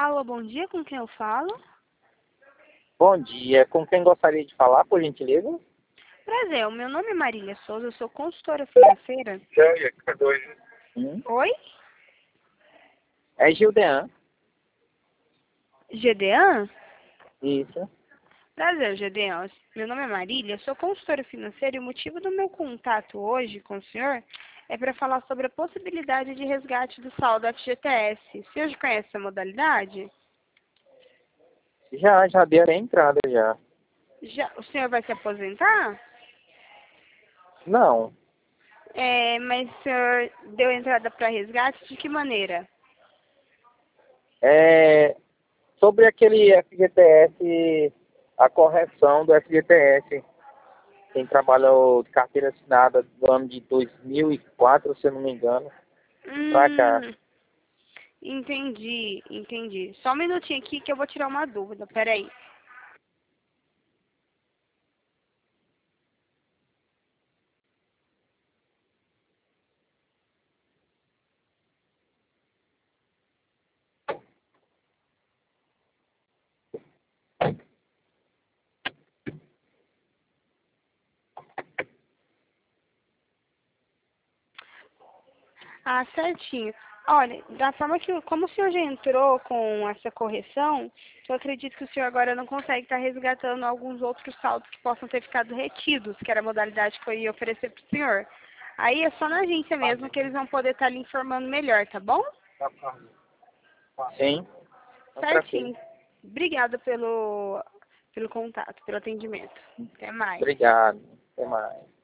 Alô, bom dia, com quem eu falo? Bom dia, com quem gostaria de falar, por gentileza? Prazer, o meu nome é Marília Souza, eu sou consultora financeira. Hum? Oi? É Gildean. Gedean? Isso. Prazer, Gedean. Meu nome é Marília, eu sou consultora financeira e o motivo do meu contato hoje com o senhor é para falar sobre a possibilidade de resgate do saldo FGTS. O senhor já conhece essa modalidade? Já dei a entrada já. O senhor vai se aposentar? Não. Mas o senhor deu entrada para resgate de que maneira? É sobre aquele FGTS, a correção do FGTS. Quem trabalhou de carteira assinada do ano de 2004, se eu não me engano, pra cá. Hum, entendi. Só um minutinho aqui que eu vou tirar uma dúvida, peraí. Ah, certinho. Olha, da forma que, como o senhor já entrou com essa correção, eu acredito que o senhor agora não consegue estar resgatando alguns outros saldos que possam ter ficado retidos, que era a modalidade que eu ia oferecer para o senhor. Aí é só na agência mesmo que eles vão poder estar lhe informando melhor, tá bom? Sim. Tá tranquilo. Certinho. Obrigada pelo contato, pelo atendimento. Até mais. Obrigado. Até mais.